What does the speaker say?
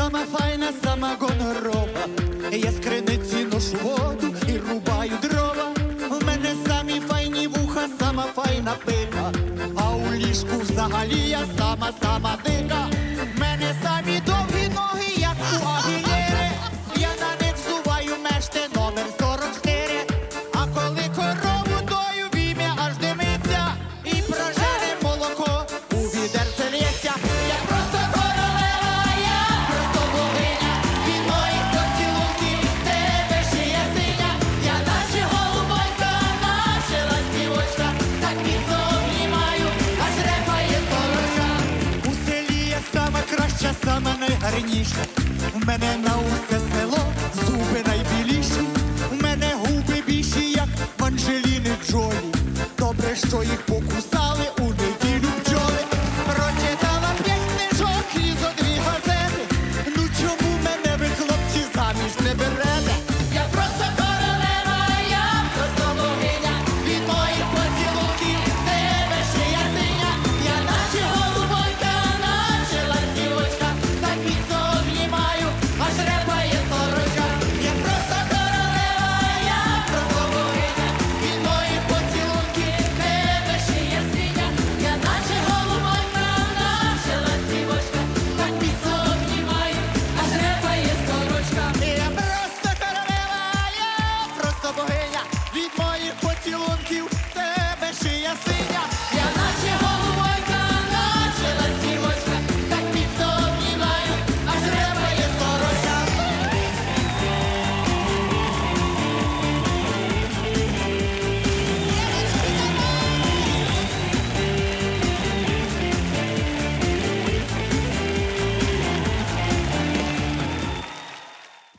сама файна, сама гонорова. Я з криниці ношу воду і рубаю дрова. В мене самі файні вуха, сама файна пика. А у ліжку взагалі я сама дика. В мене самі довгі ноги, як у Агілєри. Я на них взуваю мешти номер 44. А коли корову дою, вім'я аж димиться. І прожене молоко у відерце лється. Я просто королева, я просто богиня. Від моїх поцілунків тебе шия синя. Я наче голубонька, наче ластівочка. Так міцно обнімаю, аж репає сторожа. У селі я сама краща, сама найгарніша. В мене на усе село зуби найбіліші. В мене губи більші, як в Анджеліни Джолі. Добре, що їх